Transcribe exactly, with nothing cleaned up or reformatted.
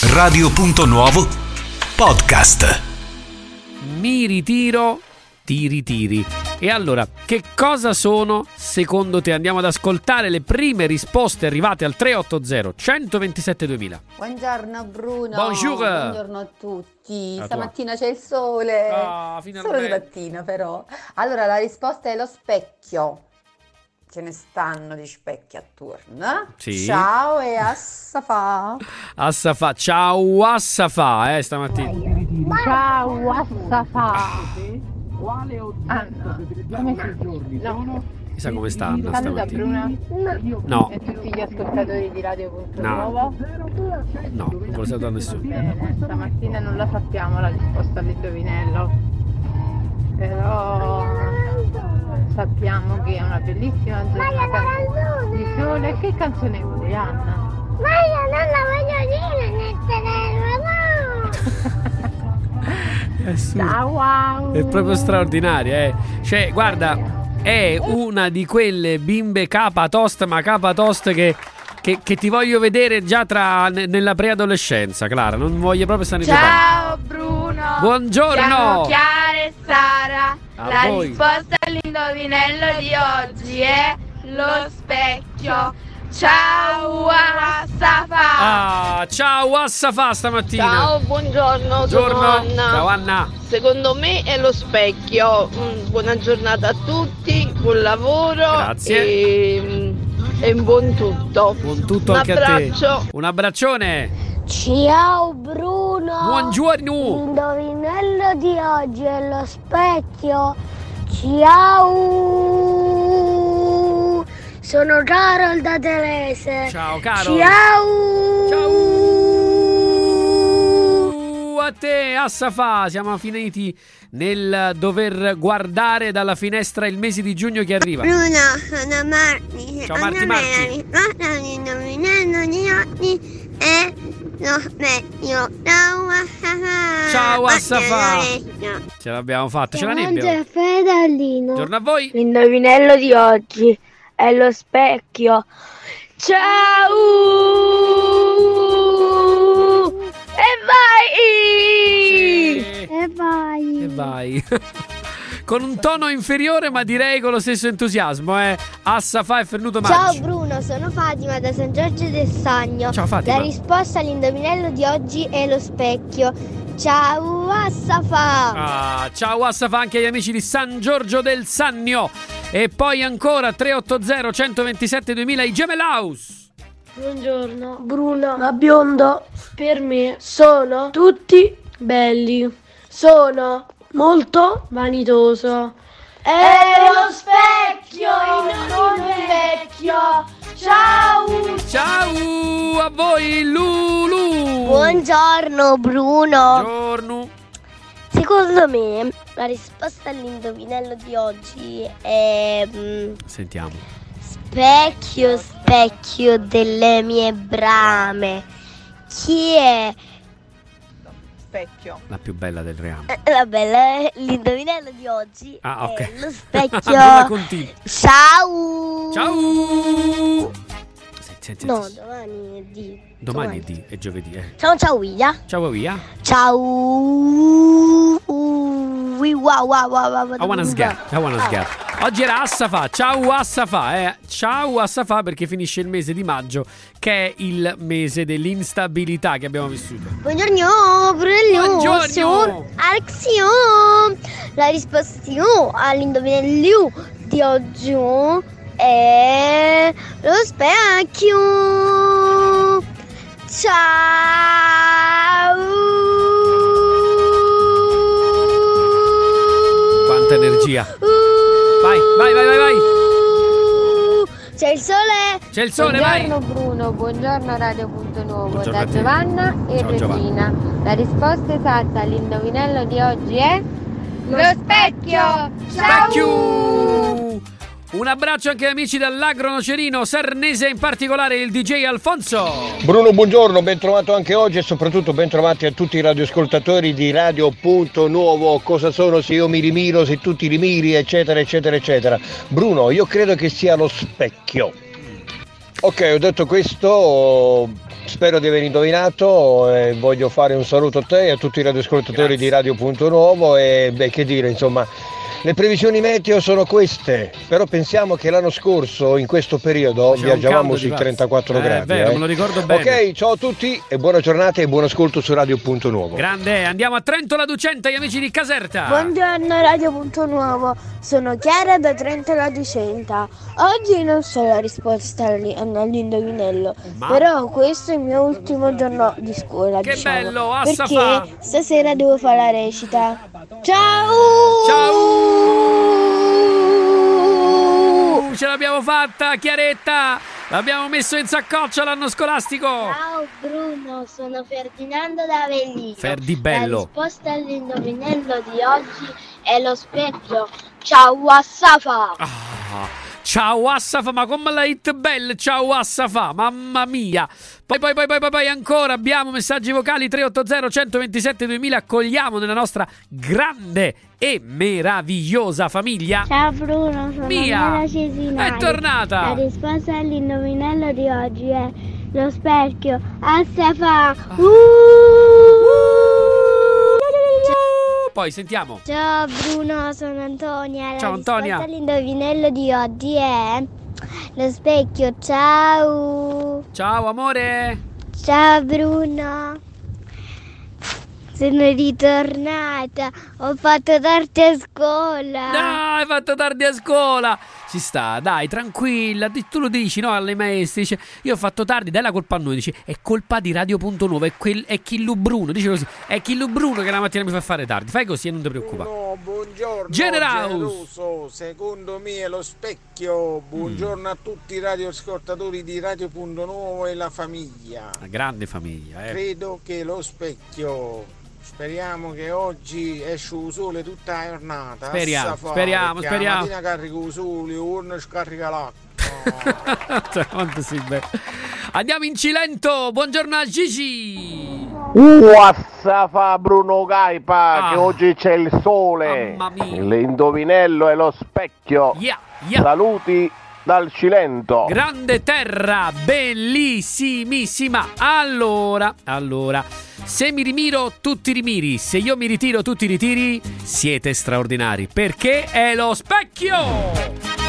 Radio Punto Nuovo Podcast. Mi ritiro, ti ritiri. E allora, che cosa sono secondo te? Andiamo ad ascoltare le prime risposte arrivate al tre otto zero uno due sette duemila. Buongiorno Bruno. Bonjour. Buongiorno a tutti. A Stamattina c'è il sole. Ah, Solo finalmente. stamattina però. Allora la risposta è lo specchio. Ce ne stanno di specchi attorno. Sì. Ciao e assafà. Assafà, ciao Assafà, eh, stamattina. Ciao, Assafà. Anna, come si no. Chissà come sta Anna Saluta stamattina. Bruna No, e tutti gli ascoltatori di Radio Punto No. Nuovo. no, non vuole salutare nessuno. Bene, stamattina non la sappiamo la risposta all'indovinello, però sappiamo che è una bellissima giornata di sole. Che canzone vuoi, Anna? Ma io non la voglio dire nel telefono. Eh sì. Ciao, wow. È proprio straordinaria, eh. Cioè, guarda, è una di quelle bimbe capa toast, ma capa toast che, che, che ti voglio vedere già tra ne- nella preadolescenza, Clara. Non voglio proprio stare in tuoi panni. Ciao Bruno. Buongiorno. Siamo Chiara e Sara. A La voi. risposta all'indovinello di oggi è lo specchio. Ciao Assafà. Ah, ciao Assafà stamattina. Ciao, buongiorno, Buongiorno. sono Anna. Ciao Anna. Secondo me è lo specchio. Mm, buona giornata a tutti, buon lavoro. Grazie. E, e un buon tutto. Buon tutto Un anche a abbraccio. te. Un abbraccione. Ciao Bruno. Buongiorno. L'indovinello di oggi è lo specchio. Ciao. Sono Carol da Telese. Ciao Caro. Ciao. Ciao a te Assafà. Siamo finiti nel dover guardare dalla finestra il mese di giugno che arriva. Bruno, sono Marti. Ciao, Marti, Marti. risposta all'indovinello di oggi è lo specchio. Ciao Assafà. Ciao, Assafà. Ce l'abbiamo fatta. Ce la nebbia. Fedalino. Buongiorno a voi. L'indovinello di oggi è lo specchio. Ciao! E vai! Sì. E vai! E vai. Con un tono inferiore, ma direi con lo stesso entusiasmo, eh. Assafà e Fernuto Ciao Maggi. Bruno, sono Fatima da San Giorgio del Sagno. Ciao, Fatima. La risposta all'indovinello di oggi è lo specchio. Ciao Assafà! Ah, ciao Assafà anche agli amici di San Giorgio del Sannio. E poi ancora tre otto zero uno due sette duemila i Gemelaus. Buongiorno Bruno, ma biondo per me sono tutti belli. Sono molto vanitoso. È lo specchio, non il vecchio. Ciao! Ciao a voi Lulu. Buongiorno Bruno. Buongiorno. Secondo me la risposta all'indovinello di oggi è mm, Sentiamo. specchio, specchio delle mie brame. Chi è? Specchio. La più bella del reame. Eh, vabbè, la- l'indovinello di oggi Ah, ok. è lo specchio. Bruna Contini. Ciao! Ciao. Senti, senti, No, senti. domani è di. Domani è di, è giovedì, eh. Ciao ciao Willa. Ciao via. Ciao. Wow, wow, wow, wow, I wanna sgap. I wanna sgap. Oggi era Assafà. Ciao Assafà, eh. Ciao Assafà perché finisce il mese di maggio, che è il mese dell'instabilità che abbiamo vissuto. Buongiorno, Brunello. Buongiorno. Sono Alexio. La risposta all'indovinello di oggi è lo specchio. Ciao. Quanta energia. Vai, vai, vai, vai, vai. C'è il sole. C'è il sole, vai. Buongiorno Bruno, buongiorno Radio Punto Nuovo. Buongiorno a Da te. Giovanna e Ciao, Giovanna. Regina. La risposta esatta all'indovinello di oggi è Lo specchio. Specchio. Un abbraccio anche agli amici dall'Agro Nocerino Sarnese, in particolare il D J Alfonso. Bruno, buongiorno, ben trovato anche oggi e soprattutto ben trovati a tutti i radioascoltatori di Radio Punto Nuovo. Cosa sono se io mi rimiro, se tu ti rimiri, eccetera, eccetera, eccetera. Bruno, io credo che sia lo specchio. Ok, ho detto questo, spero di aver indovinato, e voglio fare un saluto a te e a tutti i radioascoltatori di Radio Punto Nuovo e beh, che dire, insomma, le previsioni meteo sono queste, però pensiamo che l'anno scorso in questo periodo C'è viaggiavamo sui trentaquattro eh, gradi. È vero, eh. me lo ricordo bene. Ok, ciao a tutti e buona giornata e buon ascolto su Radio Punto Nuovo. Grande, andiamo a Trento la Ducenta, gli amici di Caserta. Buongiorno Radio Punto Nuovo, sono Chiara da Trento la Ducenta. Oggi non so la risposta all'indovinello, Ma? però questo è il mio ultimo giorno di scuola. Che diciamo, bello, assa perché fa. stasera devo fare la recita. Ciao! Ciao! Ce l'abbiamo fatta, Chiaretta! L'abbiamo messo in saccoccia l'anno scolastico! Ciao Bruno, sono Ferdinando da Avellino. Ferdi bello! La risposta all'indovinello di oggi è lo specchio. Ciao Assafa! Ah, ciao Assafa, ma come la hit bell, ciao Assafa, mamma mia. Poi poi poi poi poi, poi ancora abbiamo messaggi vocali tre otto zero uno due sette duemila, accogliamo nella nostra grande e meravigliosa famiglia. Ciao Bruno, sono Mia, Mela Cesinari. è tornata. La risposta all'indovinello di oggi è lo specchio. Assafa! Uh! Poi sentiamo. Ciao Bruno, sono Antonia. La Ciao, Antonia. risposta all'indovinello di oggi è lo specchio. Ciao. Ciao amore. Ciao Bruno. Sono ritornata. Ho fatto tardi a scuola. No, hai fatto tardi a scuola. Ci sta, dai, tranquilla. di- Tu lo dici, no, alle maestre. Dice, io ho fatto tardi, dai la colpa a noi. Dici, è colpa di Radio Punto Nuovo. È, quel, è Chillu Bruno. Dice così, è Chillu Bruno che la mattina mi fa fare tardi. Fai così e non ti preoccupare. No, buongiorno Generaus. Generoso, secondo me è lo specchio. Buongiorno a tutti i radioascoltatori di Radio Punto Nuovo e la famiglia. Una grande famiglia, eh. Credo che lo specchio, speriamo che oggi esce il sole tutta la giornata. Speriamo, Assa fa, speriamo, perché speriamo. La mattina carico il sole, uno scarica l'acqua. Cioè, quanto sei bello. Andiamo in Cilento. Buongiorno a Gigi. Uassa fa Bruno Gaipa, Ah. che oggi c'è il sole. Mamma mia. L'indovinello è lo specchio. Yeah, yeah. Saluti dal Cilento. Grande terra, bellissimissima. Allora, allora, se mi rimiro, tutti rimiri. Se io mi ritiro, tutti ritiri. Siete straordinari, perché è lo specchio.